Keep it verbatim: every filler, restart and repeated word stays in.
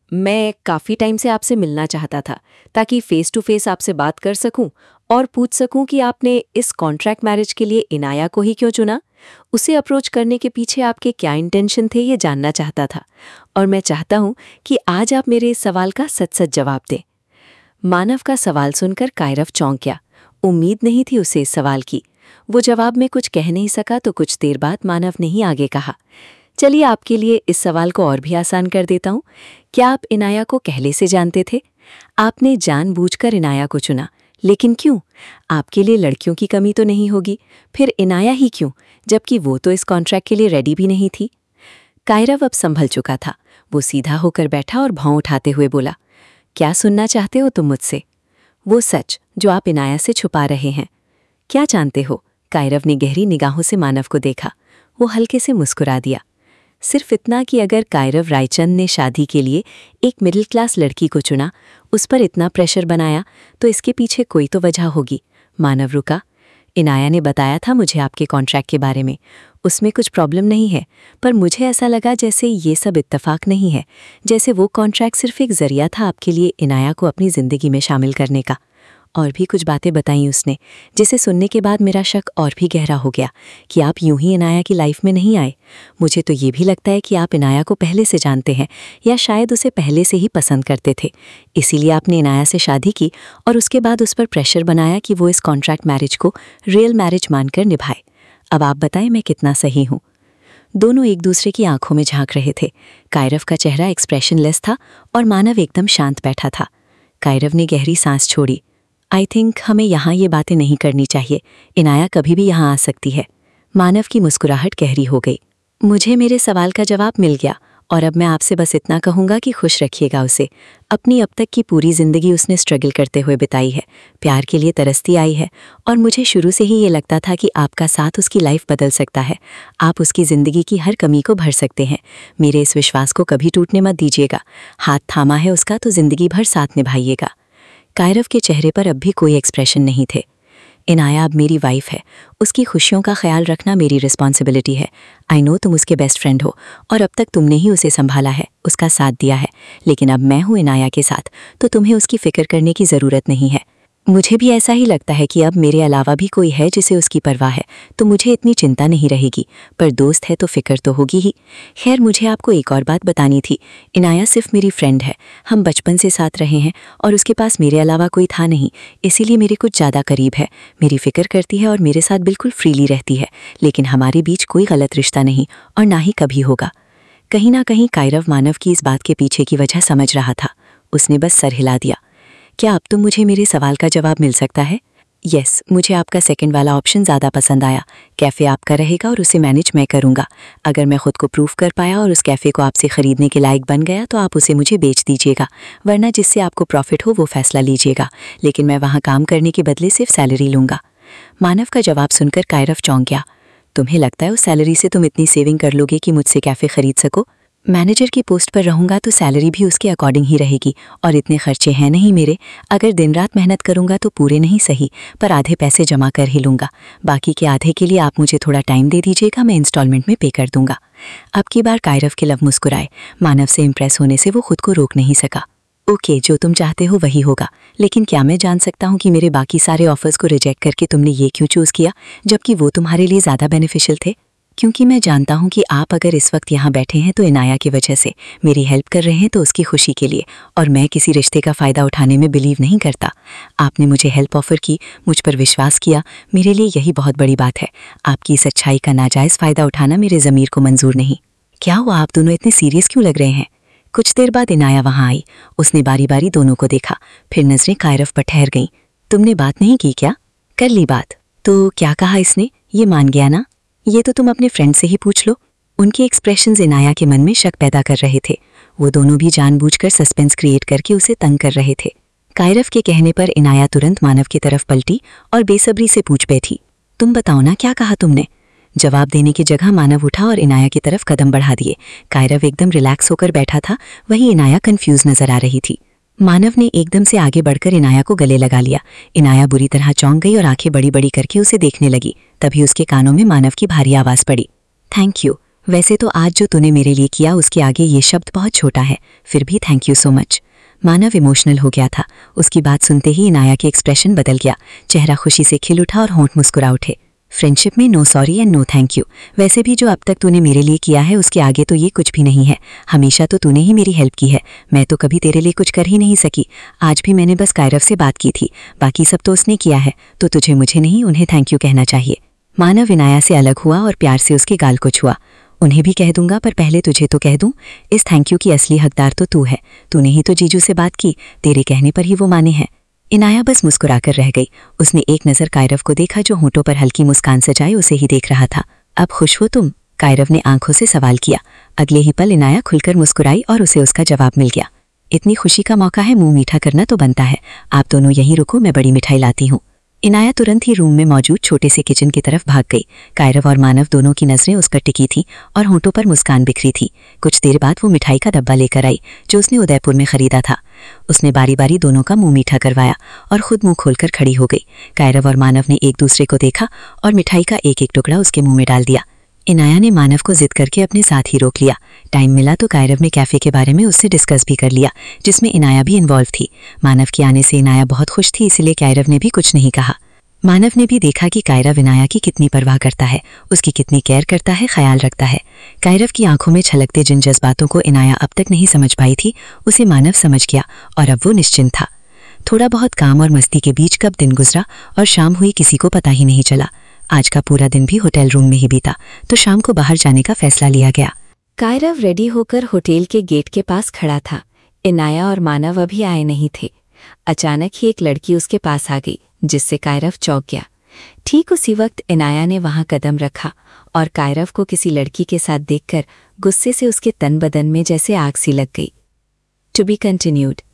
मैं काफ़ी टाइम से आपसे मिलना चाहता था ताकि फ़ेस टू फ़ेस आपसे बात कर सकूं और पूछ सकूं कि आपने इस कॉन्ट्रैक्ट मैरिज के लिए इनाया को ही क्यों चुना। उसे अप्रोच करने के पीछे आपके क्या इंटेंशन थे ये जानना चाहता था, और मैं चाहता हूं कि आज आप मेरे इस सवाल का सच-सच जवाब दें। मानव का सवाल सुनकर कायरव चौंक गया। उम्मीद नहीं थी उसे इस सवाल की। वो जवाब में कुछ कह नहीं सका तो कुछ देर बाद मानव ने ही आगे कहा, चलिए आपके लिए इस सवाल को और भी आसान कर देता हूँ। क्या आप इनाया को पहले से जानते थे? आपने जानबूझकर इनाया को चुना, लेकिन क्यों? आपके लिए लड़कियों की कमी तो नहीं होगी, फिर इनाया ही क्यों, जबकि वो तो इस कॉन्ट्रैक्ट के लिए रेडी भी नहीं थी। कायरव अब संभल चुका था। वो सीधा होकर बैठा और भौं उठाते हुए बोला, क्या सुनना चाहते हो तुम मुझसे? वो सच जो आप इनाया से छुपा रहे हैं। क्या जानते हो? कायरव ने गहरी निगाहों से मानव को देखा। वो हल्के से मुस्कुरा दिया। सिर्फ इतना कि अगर कायरव रायचंद ने शादी के लिए एक मिडिल क्लास लड़की को चुना, उस पर इतना प्रेशर बनाया, तो इसके पीछे कोई तो वजह होगी। मानव रुका। इनाया ने बताया था मुझे आपके कॉन्ट्रैक्ट के बारे में। उसमें कुछ प्रॉब्लम नहीं है, पर मुझे ऐसा लगा जैसे ये सब इत्तेफाक नहीं है, जैसे वो कॉन्ट्रैक्ट सिर्फ एक जरिया था आपके लिए इनाया को अपनी ज़िंदगी में शामिल करने का। और भी कुछ बातें बताई उसने, जिसे सुनने के बाद मेरा शक और भी गहरा हो गया कि आप यूं ही इनाया की लाइफ में नहीं आए। मुझे तो ये भी लगता है कि आप इनाया को पहले से जानते हैं, या शायद उसे पहले से ही पसंद करते थे, इसीलिए आपने इनाया से शादी की और उसके बाद उस पर प्रेशर बनाया कि वो इस कॉन्ट्रैक्ट मैरिज को रियल मैरिज मानकर निभाए। अब आप बताएं मैं कितना सही हूँ? दोनों एक दूसरे की आंखों में झांक रहे थे। कायरव का चेहरा एक्सप्रेशनलेस था और मानव एकदम शांत बैठा था। कायरव ने गहरी सांस छोड़ी। आई थिंक हमें यहाँ ये बातें नहीं करनी चाहिए। इनाया कभी भी यहाँ आ सकती है। मानव की मुस्कुराहट गहरी हो गई। मुझे मेरे सवाल का जवाब मिल गया, और अब मैं आपसे बस इतना कहूँगा कि खुश रखिएगा उसे। अपनी अब तक की पूरी ज़िंदगी उसने स्ट्रगल करते हुए बिताई है, प्यार के लिए तरसती आई है, और मुझे शुरू से ही ये लगता था कि आपका साथ उसकी लाइफ बदल सकता है। आप उसकी ज़िंदगी की हर कमी को भर सकते हैं। मेरे इस विश्वास को कभी टूटने मत दीजिएगा। हाथ थामा है उसका तो ज़िंदगी भर साथ निभाइएगा। कायरव के चेहरे पर अब भी कोई एक्सप्रेशन नहीं थे। इनाया अब मेरी वाइफ है, उसकी खुशियों का ख्याल रखना मेरी रिस्पॉन्सिबिलिटी है। आई नो तुम उसके बेस्ट फ्रेंड हो और अब तक तुमने ही उसे संभाला है, उसका साथ दिया है, लेकिन अब मैं हूँ इनाया के साथ, तो तुम्हें उसकी फिक्र करने की ज़रूरत नहीं है। मुझे भी ऐसा ही लगता है कि अब मेरे अलावा भी कोई है जिसे उसकी परवाह है, तो मुझे इतनी चिंता नहीं रहेगी, पर दोस्त है तो फिक्र तो होगी ही। खैर, मुझे आपको एक और बात बतानी थी। इनाया सिर्फ मेरी फ्रेंड है, हम बचपन से साथ रहे हैं और उसके पास मेरे अलावा कोई था नहीं, इसीलिए मेरे कुछ ज़्यादा करीब है, मेरी फिक्र करती है और मेरे साथ बिल्कुल फ्रीली रहती है, लेकिन हमारे बीच कोई गलत रिश्ता नहीं और ना ही कभी होगा। कहीं ना कहीं कायरव मानव की इस बात के पीछे की वजह समझ रहा था। उसने बस सर हिला दिया। क्या अब तो मुझे मेरे सवाल का जवाब मिल सकता है? यस, मुझे आपका सेकंड वाला ऑप्शन ज़्यादा पसंद आया। कैफ़े आपका रहेगा और उसे मैनेज मैं करूँगा। अगर मैं खुद को प्रूव कर पाया और उस कैफ़े को आपसे ख़रीदने के लायक बन गया तो आप उसे मुझे बेच दीजिएगा, वरना जिससे आपको प्रॉफिट हो वो फैसला लीजिएगा, लेकिन मैं वहाँ काम करने के बदले सिर्फ सैलरी लूँगा। मानव का जवाब सुनकर कायरव चौंक गया। तुम्हें लगता है उस सैलरी से तुम इतनी सेविंग कर लोगे कि मुझसे कैफ़े ख़रीद सको? मैनेजर की पोस्ट पर रहूँगा तो सैलरी भी उसके अकॉर्डिंग ही रहेगी, और इतने खर्चे हैं नहीं मेरे। अगर दिन रात मेहनत करूँगा तो पूरे नहीं सही, पर आधे पैसे जमा कर ही लूँगा। बाकी के आधे के लिए आप मुझे थोड़ा टाइम दे दीजिएगा, मैं इंस्टॉलमेंट में पे कर दूँगा। अब की बार कायरव के लब मुस्कुराए। मानव से इम्प्रेस होने से वो खुद को रोक नहीं सका। ओके, जो तुम चाहते हो वही होगा, लेकिन क्या मैं जान सकता हूँ कि मेरे बाकी सारे ऑफर्स को रिजेक्ट करके तुमने ये क्यों चूज़ किया, जबकि वो तुम्हारे लिए ज़्यादा बेनिफिशियल थे? क्योंकि मैं जानता हूँ कि आप अगर इस वक्त यहाँ बैठे हैं तो इनाया की वजह से, मेरी हेल्प कर रहे हैं तो उसकी खुशी के लिए, और मैं किसी रिश्ते का फ़ायदा उठाने में बिलीव नहीं करता। आपने मुझे हेल्प ऑफ़र की, मुझ पर विश्वास किया, मेरे लिए यही बहुत बड़ी बात है। आपकी इस अच्छाई का नाजायज़ फ़ायदा उठाना मेरे ज़मीर को मंजूर नहीं। क्या हुआ, आप दोनों इतने सीरियस क्यों लग रहे हैं? कुछ देर बाद इनाया वहाँ आई। उसने बारी बारी दोनों को देखा, फिर नज़रें कायरव पर ठहर गईं। तुमने बात नहीं की क्या? कर ली बात। तो क्या कहा इसने? ये मान गया ना? ये तो तुम अपने फ्रेंड से ही पूछ लो। उनके एक्सप्रेशंस इनाया के मन में शक पैदा कर रहे थे। वो दोनों भी जानबूझकर सस्पेंस क्रिएट करके उसे तंग कर रहे थे। कायरव के कहने पर इनाया तुरंत मानव की तरफ पलटी और बेसब्री से पूछ बैठी, तुम बताओ ना, क्या कहा तुमने? जवाब देने की जगह मानव उठा और इनाया की तरफ कदम बढ़ा दिए। कायरव एकदम रिलैक्स होकर बैठा था, वहीं इनाया कंफ्यूज नजर आ रही थी। मानव ने एकदम से आगे बढ़कर इनाया को गले लगा लिया। इनाया बुरी तरह चौंक गई और आंखें बड़ी बड़ी करके उसे देखने लगी। तभी उसके कानों में मानव की भारी आवाज़ पड़ी, थैंक यू, वैसे तो आज जो तूने मेरे लिए किया उसके आगे ये शब्द बहुत छोटा है, फिर भी thank you so much. Manav emotional हो गया था। उसकी बात सुनते ही इनाया के एक्सप्रेशन बदल गया, चेहरा खुशी से खिल उठा और होंठ मुस्कुरा उठे। फ्रेंडशिप में no sorry and no thank you. वैसे भी जो अब तक तूने मेरे लिए किया है उसके आगे तो ये कुछ भी नहीं है। हमेशा तो तूने ही मेरी हेल्प की है, मैं तो कभी तेरे लिए कुछ कर ही नहीं सकी। आज भी मैंने बस कायरव से बात की थी, बाकी सब तो उसने किया है, तो तुझे मुझे नहीं उन्हें थैंक यू कहना चाहिए। मानव इनाया से अलग हुआ और प्यार से उसके गाल को छुआ। उन्हें भी कह दूंगा, पर पहले तुझे तो कह दूं, इस थैंक यू की असली हकदार तो तू है। तूने ही तो जीजू से बात की, तेरे कहने पर ही वो माने हैं। इनाया बस मुस्कुराकर रह गई। उसने एक नज़र कायरव को देखा जो होंठों पर हल्की मुस्कान सजाए उसे ही देख रहा था। अब खुश हो तुम? कायरव ने आंखों से सवाल किया। अगले ही पल इनाया खुलकर मुस्कुराई और उसे उसका जवाब मिल गया। इतनी खुशी का मौका है, मुंह मीठा करना तो बनता है। आप दोनों यहीं रुको, मैं बड़ी मिठाई लाती हूँ। इनाया तुरंत ही रूम में मौजूद छोटे से किचन की तरफ भाग गई। कायरव और मानव दोनों की नजरें उस पर टिकी थीं और होंठों पर मुस्कान बिखरी थी। कुछ देर बाद वो मिठाई का डब्बा लेकर आई जो उसने उदयपुर में खरीदा था। उसने बारी बारी दोनों का मुंह मीठा करवाया और खुद मुंह खोलकर खड़ी हो गई। कायरव और मानव ने एक दूसरे को देखा और मिठाई का एक एक टुकड़ा उसके मुंह में डाल दिया। इनाया ने मानव को जिद करके अपने साथ ही रोक लिया। टाइम मिला तो कायरव ने कैफ़े के बारे में उससे डिस्कस भी कर लिया, जिसमें इनाया भी इन्वॉल्व थी। मानव के आने से इनाया बहुत खुश थी, इसलिए कायरव ने भी कुछ नहीं कहा। मानव ने भी देखा कि कायरव इनाया की कितनी परवाह करता है, उसकी कितनी केयर करता है, ख्याल रखता है। कायरव की आंखों में छलकते जिन जज्बातों को इनाया अब तक नहीं समझ पाई थी, उसे मानव समझ गया और अब वो निश्चिंत था। थोड़ा बहुत काम और मस्ती के बीच कब दिन गुजरा और शाम हुई किसी को पता ही नहीं चला। आज का पूरा दिन भी होटल रूम में ही बीता, तो शाम को बाहर जाने का फैसला लिया गया। कायरव रेडी होकर होटल के गेट के पास खड़ा था। इनाया और मानव अभी आए नहीं थे। अचानक ही एक लड़की उसके पास आ गई, जिससे कायरव चौंक गया। ठीक उसी वक्त इनाया ने वहां कदम रखा और कायरव को किसी लड़की के साथ देखकर गुस्से से उसके तन बदन में जैसे आग सी लग गई। To be continued.